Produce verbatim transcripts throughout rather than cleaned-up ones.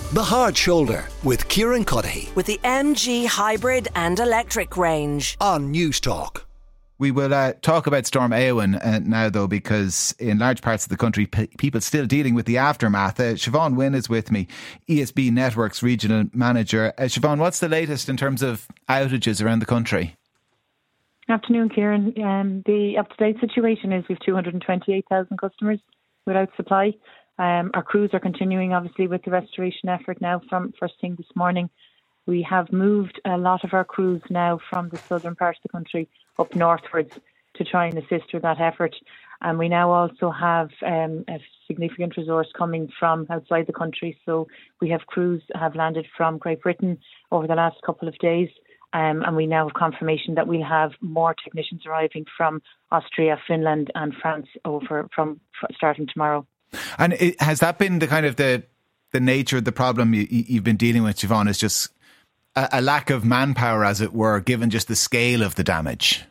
The Hard Shoulder with Kieran Cuddihy with the M G Hybrid and Electric range on News Talk. We will uh, talk about Storm Éowyn uh, now, though, because in large parts of the country, p- people still dealing with the aftermath. Uh, Siobhan Wynne is with me, E S B Networks Regional Manager. Uh, Siobhan, what's the latest in terms of outages around the country? Good afternoon, Kieran. Um, the up-to-date situation is we have two hundred twenty-eight thousand customers without supply. Um, our crews are continuing, obviously, with the restoration effort now from first thing this morning. We have moved a lot of our crews now from the southern part of the country up northwards to try and assist with that effort. And we now also have um, a significant resource coming from outside the country. So we have crews have landed from Great Britain over the last couple of days. Um, and we now have confirmation that we'll have more technicians arriving from Austria, Finland and France over from starting tomorrow. And it, has that been the kind of the the nature of the problem you, you've been dealing with, Siobhan, is just a, a lack of manpower, as it were, given just the scale of the damage?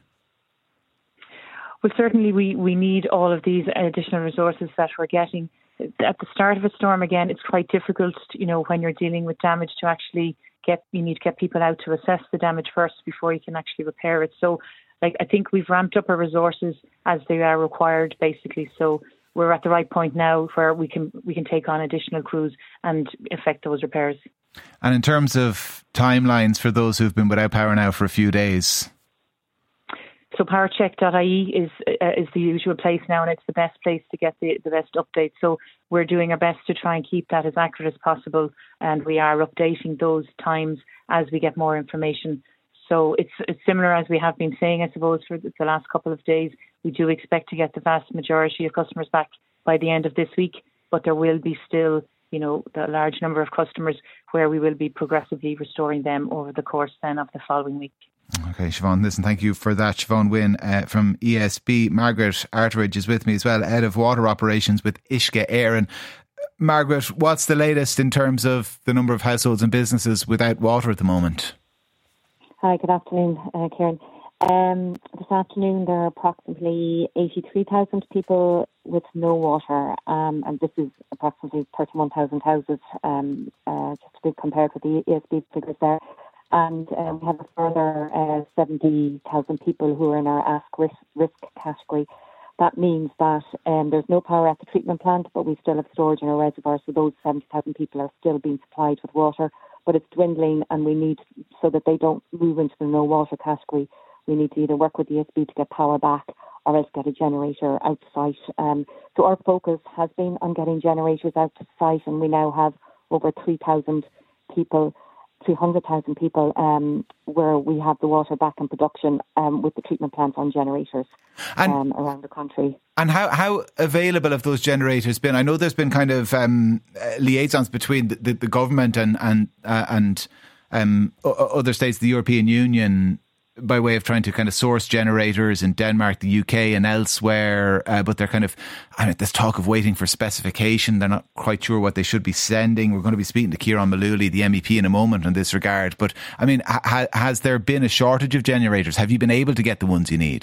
Well, certainly we, we need all of these additional resources that we're getting. At the start of a storm, again, it's quite difficult, you know, when you're dealing with damage to actually get, you need to get people out to assess the damage first before you can actually repair it. So, like, I think we've ramped up our resources as they are required, basically. So we're at the right point now where we can we can take on additional crews and effect those repairs. And in terms of timelines for those who've been without power now for a few days? So powercheck dot I E is uh, is the usual place now, and it's the best place to get the, the best updates. So we're doing our best to try and keep that as accurate as possible, and we are updating those times as we get more information. So it's, it's similar as we have been saying, I suppose, for the last couple of days. We do expect to get the vast majority of customers back by the end of this week, but there will be still, you know, the large number of customers where we will be progressively restoring them over the course then of the following week. Okay, Siobhan, listen, thank you for that. Siobhan Wynne uh, from E S B. Margaret Arteridge is with me as well, Head of Water Operations with Uisce Éireann. Margaret, what's the latest in terms of the number of households and businesses without water at the moment? Hi, good afternoon, uh, Kieran. Um, this afternoon there are approximately eighty-three thousand people with no water, um, and this is approximately thirty-one thousand houses, um, uh, just to be compared with the E S B figures there. And uh, we have a further uh, seventy thousand people who are in our ask risk, risk category. That means that um, there's no power at the treatment plant, but we still have storage in our reservoir, so those seventy thousand people are still being supplied with water. But it's dwindling, and we need, so that they don't move into the no water category, we need to either work with the E S B to get power back or else get a generator out to site. Um, so our focus has been on getting generators out to site, and we now have over three thousand people, three hundred thousand people um, where we have the water back in production um, with the treatment plants on generators and, um, around the country. And how, how available have those generators been? I know there's been kind of um, uh, liaisons between the, the, the government and and uh, and um, other states of the European Union by way of trying to kind of source generators in Denmark, the U K and elsewhere, uh, but they're kind of, I mean, there's talk of waiting for specification. They're not quite sure what they should be sending. We're going to be speaking to Kieran Mullooly, the M E P, in a moment in this regard. But I mean, ha- has there been a shortage of generators? Have you been able to get the ones you need?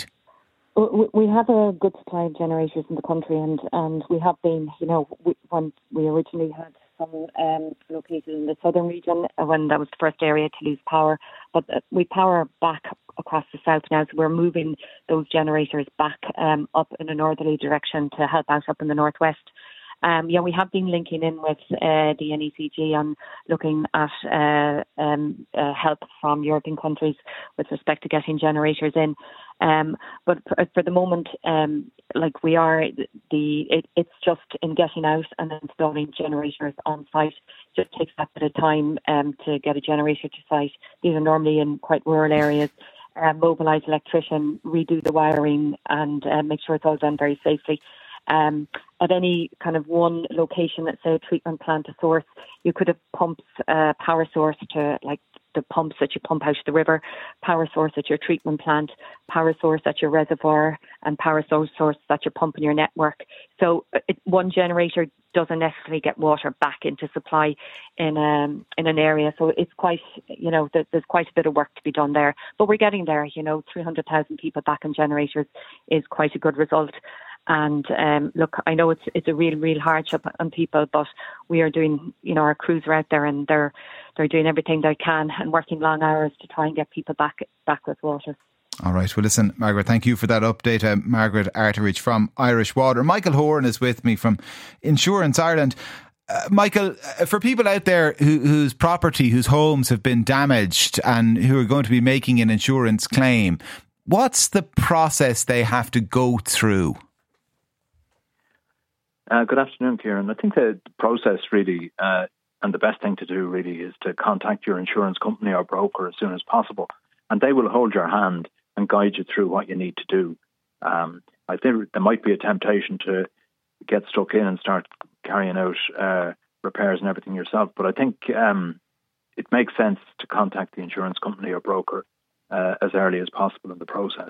We have a good supply of generators in the country, and, and we have been, you know, we, when we originally had some um, located in the southern region when that was the first area to lose power, but we power back across the south now, so we're moving those generators back um, up in a northerly direction to help out up in the northwest. Um, yeah, we have been linking in with uh, the N E C G on looking at uh, um, uh, help from European countries with respect to getting generators in. Um, but for, for the moment, um, like we are, the it, it's just in getting out and installing generators on site. It just takes that bit of time um, to get a generator to site. These are normally in quite rural areas. Uh, mobilise electrician, redo the wiring, and uh, make sure it's all done very safely. Um, at any kind of one location, let's say a treatment plant, a source, you could have pumps, uh, power source to like the pumps that you pump out of the river, power source at your treatment plant, power source at your reservoir, and power source source that you pump in your network. So it, one generator doesn't necessarily get water back into supply in um in an area. So it's quite, you know, there's quite a bit of work to be done there. But we're getting there, you know, three hundred thousand people back in generators is quite a good result. And um, look, I know it's it's a real, real hardship on people, but we are doing, you know, our crews are out there and they're they're doing everything they can and working long hours to try and get people back back with water. All right. Well, listen, Margaret, thank you for that update. Uh, Margaret Arterich from Irish Water. Michael Horan is with me from Insurance Ireland. Uh, Michael, uh, for people out there who, whose property, whose homes have been damaged and who are going to be making an insurance claim, what's the process they have to go through? Uh, good afternoon, Kieran. I think the process really, uh, and the best thing to do really, is to contact your insurance company or broker as soon as possible, and they will hold your hand and guide you through what you need to do. Um, I think there might be a temptation to get stuck in and start carrying out uh, repairs and everything yourself, but I think um, it makes sense to contact the insurance company or broker uh, as early as possible in the process.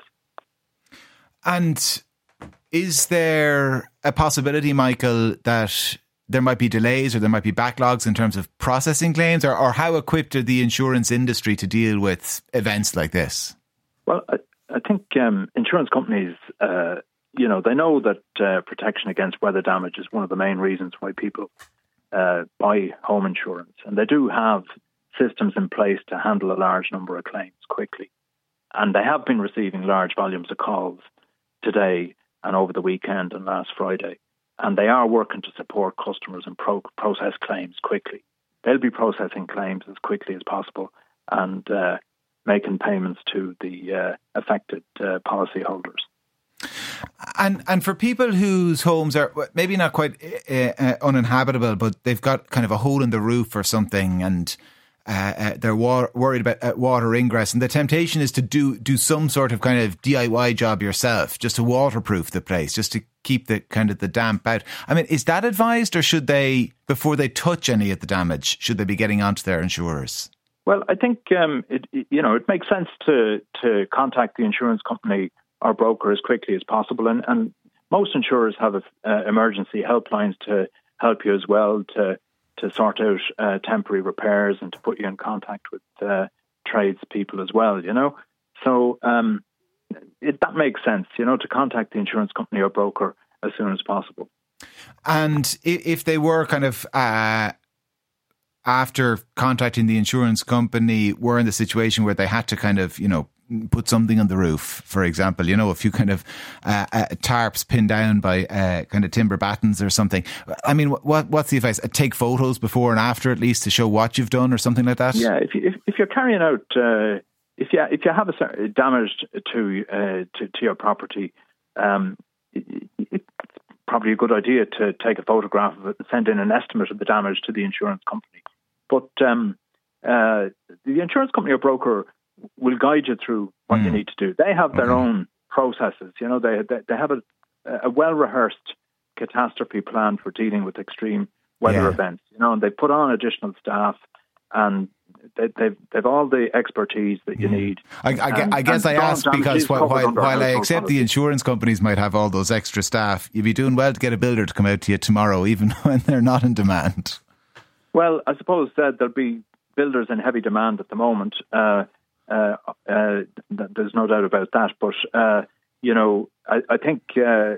And is there a possibility, Michael, that there might be delays or there might be backlogs in terms of processing claims, or, or how equipped are the insurance industry to deal with events like this? Well, I, I think um, insurance companies, uh, you know, they know that uh, protection against weather damage is one of the main reasons why people uh, buy home insurance. And they do have systems in place to handle a large number of claims quickly. And they have been receiving large volumes of calls today and over the weekend and last Friday. And they are working to support customers and pro- process claims quickly. They'll be processing claims as quickly as possible and uh, making payments to the uh, affected uh, policyholders. And and for people whose homes are maybe not quite uh, uh, uninhabitable, but they've got kind of a hole in the roof or something, and uh, uh, they're wa- worried about uh, water ingress, and the temptation is to do do some sort of kind of D I Y job yourself, just to waterproof the place, just to keep the kind of the damp out. I mean, is that advised, or should they, before they touch any of the damage, should they be getting onto their insurers? Well, I think um, it, it you know it makes sense to to contact the insurance company or broker as quickly as possible, and, and most insurers have a, uh, emergency helplines to help you as well, to to sort out uh, temporary repairs and to put you in contact with uh, tradespeople as well, you know. So um, it, that makes sense, you know, to contact the insurance company or broker as soon as possible. And if they were kind of, uh, after contacting the insurance company, were in the situation where they had to kind of, you know, put something on the roof, for example, you know, a few kind of uh, uh, tarps pinned down by uh, kind of timber battens or something. I mean, what what's the advice? Uh, take photos before and after, at least, to show what you've done or something like that? Yeah, if, you, if, if you're carrying out, uh, if you if you have a damage to uh, to, to your property, um, it, it's probably a good idea to take a photograph of it and send in an estimate of the damage to the insurance company. But um, uh, the insurance company or broker will guide you through what mm. you need to do. They have their okay. own processes. You know, they they, they have a, a well-rehearsed catastrophe plan for dealing with extreme weather yeah. events. You know, and they put on additional staff, and they, they've they've all the expertise that you mm. need. I, I, and, I guess I ask because while, while, while I accept policy. The insurance companies might have all those extra staff, you'd be doing well to get a builder to come out to you tomorrow, even when they're not in demand. Well, I suppose that there'll be builders in heavy demand at the moment. Uh, Uh, uh, there's no doubt about that. But, uh, you know, I, I think uh,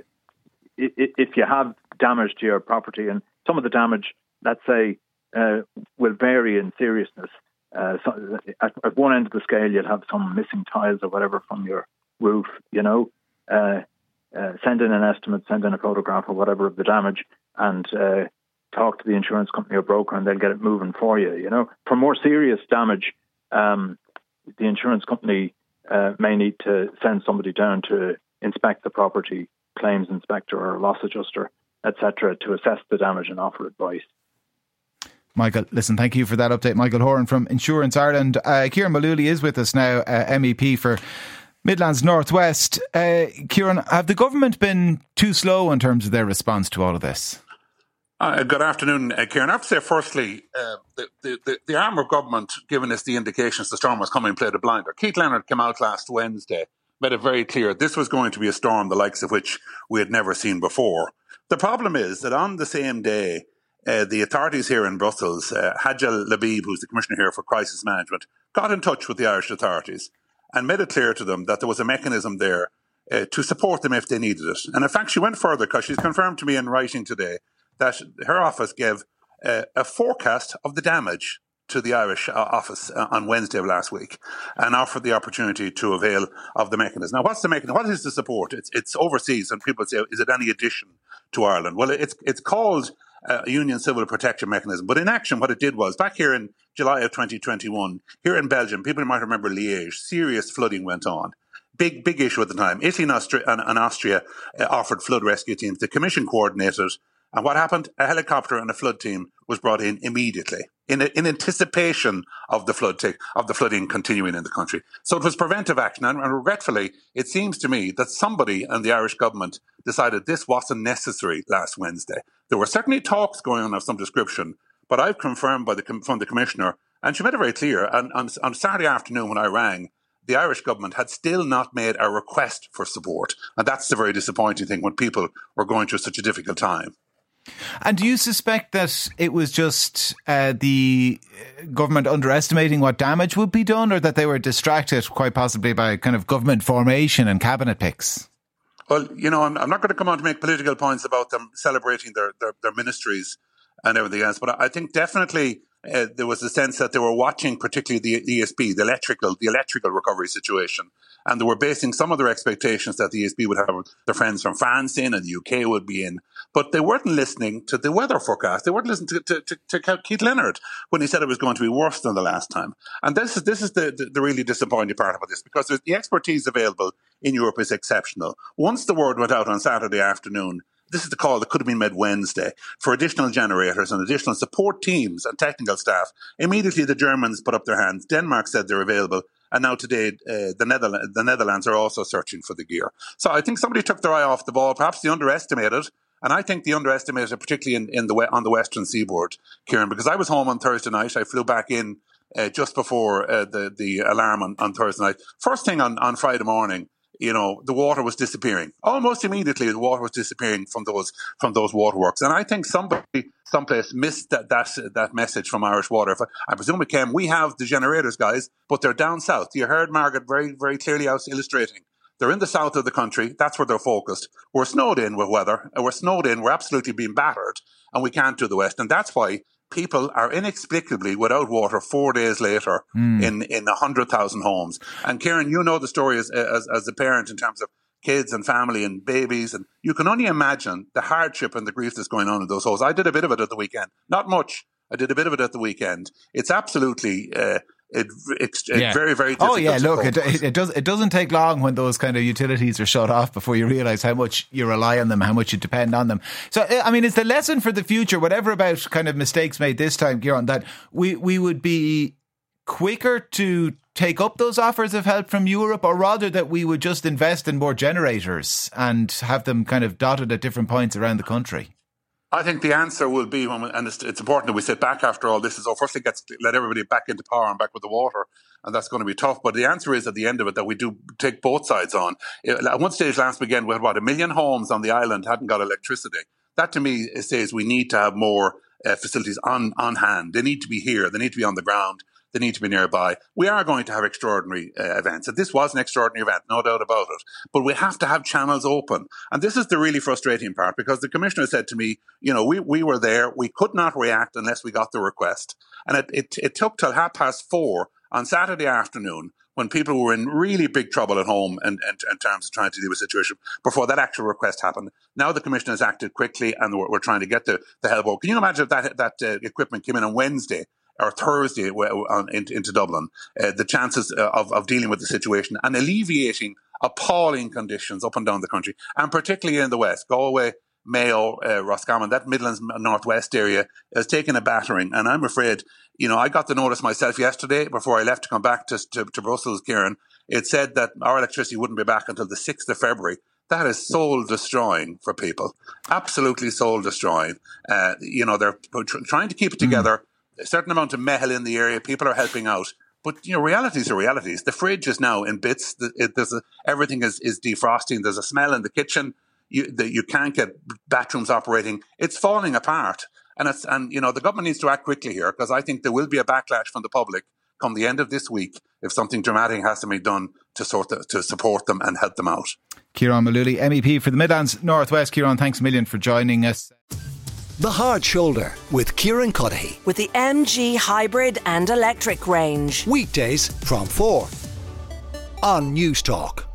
if you have damage to your property, and some of the damage, let's say, uh, will vary in seriousness. Uh, so at, at one end of the scale, you'll have some missing tiles or whatever from your roof, you know. Uh, uh, send in an estimate, send in a photograph or whatever of the damage, and uh, talk to the insurance company or broker, and they'll get it moving for you, you know. For more serious damage, um, the insurance company uh, may need to send somebody down to inspect the property, claims inspector or loss adjuster, et cetera, to assess the damage and offer advice. Michael, listen, thank you for that update. Michael Horan from Insurance Ireland. Uh, Kieran Mullooly is with us now, uh, M E P for Midlands Northwest. Uh, Kieran, have the government been too slow in terms of their response to all of this? Uh, good afternoon, uh, Kieran. I have to say, firstly, uh, the, the, the, the arm of government, giving us the indications the storm was coming, played a blinder. Keith Leonard came out last Wednesday, made it very clear this was going to be a storm the likes of which we had never seen before. The problem is that on the same day, uh, the authorities here in Brussels, uh, Hajjal Labib, who's the Commissioner here for Crisis Management, got in touch with the Irish authorities and made it clear to them that there was a mechanism there uh, to support them if they needed it. And in fact, she went further because she's confirmed to me in writing today that her office gave uh, a forecast of the damage to the Irish uh, office uh, on Wednesday of last week and offered the opportunity to avail of the mechanism. Now, what's the mechanism? What is the support? It's, it's overseas, and people say, is it any addition to Ireland? Well, it's it's called uh, a Union Civil Protection Mechanism. But in action, what it did was, back here in July of twenty twenty-one, here in Belgium, people might remember Liège, serious flooding went on. Big, big issue at the time. Italy and Austria, and, and Austria uh, offered flood rescue teams. The Commission coordinated. And what happened? A helicopter and a flood team was brought in immediately in, in anticipation of the flood take, of the flooding continuing in the country. So it was preventive action. And, and regretfully, it seems to me that somebody in the Irish government decided this wasn't necessary last Wednesday. There were certainly talks going on of some description, but I've confirmed by the, from the Commissioner, and she made it very clear, and on, on Saturday afternoon when I rang, the Irish government had still not made a request for support. And that's the very disappointing thing when people were going through such a difficult time. And do you suspect that it was just uh, the government underestimating what damage would be done, or that they were distracted quite possibly by kind of government formation and cabinet picks? Well, you know, I'm, I'm not going to come on to make political points about them celebrating their, their, their ministries and everything else, but I think definitely uh, there was a sense that they were watching particularly the E S B, the electrical, the electrical recovery situation. And they were basing some of their expectations that the E S B would have their friends from France in and the U K would be in. But they weren't listening to the weather forecast. They weren't listening to, to, to, to Keith Leonard when he said it was going to be worse than the last time. And this is this is the, the, the really disappointing part about this, because the expertise available in Europe is exceptional. Once the word went out on Saturday afternoon, this is the call that could have been made Wednesday for additional generators and additional support teams and technical staff. Immediately, the Germans put up their hands. Denmark said they're available. And now today, uh, the, Netherlands, the Netherlands are also searching for the gear. So I think somebody took their eye off the ball. Perhaps they underestimated. And I think they underestimated it, particularly in, in the on the Western Seaboard, Kieran, because I was home on Thursday night. I flew back in uh, just before uh, the, the alarm on, on Thursday night. First thing on, on Friday morning, you know, the water was disappearing. Almost immediately, the water was disappearing from those from those waterworks. And I think somebody, someplace missed that that, that message from Irish Water. If I, I presume it came, we have the generators, guys, but they're down south. You heard Margaret very, very clearly out illustrating. They're in the south of the country. That's where they're focused. We're snowed in with weather. We're snowed in. We're absolutely being battered. And we can't do the west. And that's why people are inexplicably without water four days later mm. in, in one hundred thousand homes. And Kieran, you know the story as, as, as a parent in terms of kids and family and babies. And you can only imagine the hardship and the grief that's going on in those homes. I did a bit of it at the weekend. Not much. I did a bit of it at the weekend. It's absolutely... Uh, It, it's yeah. very, very difficult. Oh, yeah, look, it, it, it, does, it doesn't take long when those kind of utilities are shut off before you realise how much you rely on them, how much you depend on them. So, I mean, it's the lesson for the future, whatever about kind of mistakes made this time, Kieran, that we, we would be quicker to take up those offers of help from Europe, or rather that we would just invest in more generators and have them kind of dotted at different points around the country? I think the answer will be, when we, and it's, it's important that we sit back after all this is over. Firstly, gets let everybody back into power and back with the water, and that's going to be tough. But the answer is at the end of it that we do take both sides on. At one stage last weekend, we had about a million homes on the island hadn't got electricity. That to me says we need to have more uh, facilities on, on hand. They need to be here. They need to be on the ground. They need to be nearby. We are going to have extraordinary uh, events. And this was an extraordinary event, no doubt about it. But we have to have channels open. And this is the really frustrating part, because the Commissioner said to me, you know, we, we were there. We could not react unless we got the request. And it, it, it took till half past four on Saturday afternoon, when people were in really big trouble at home in, in, in terms of trying to deal with the situation, before that actual request happened. Now the Commissioner has acted quickly, and we're, we're trying to get the, the help over. Can you imagine if that, that uh, equipment came in on Wednesday or Thursday on, into, into Dublin, uh, the chances of, of dealing with the situation and alleviating appalling conditions up and down the country, and particularly in the west, Galway, Mayo, uh, Roscommon, that Midlands Northwest area has taken a battering. And I'm afraid, you know, I got the notice myself yesterday before I left to come back to, to, to Brussels, Kieran. It said that our electricity wouldn't be back until the sixth of February. That is soul destroying for people. Absolutely soul destroying. Uh, you know, they're tr- trying to keep it together. Mm. A certain amount of mehel in the area. People are helping out. But, you know, realities are realities. The fridge is now in bits. It, there's a, everything is, is defrosting. There's a smell in the kitchen. You, the, you can't get bathrooms operating. It's falling apart. And, it's, and you know, the government needs to act quickly here, because I think there will be a backlash from the public come the end of this week if something dramatic has to be done to sort of, to support them and help them out. Ciarán Mullooly, M E P for the Midlands North West. Ciarán, thanks a million for joining us. The Hard Shoulder with Ciarán Cuddihy. With the M G hybrid and electric range. Weekdays from four on News Talk.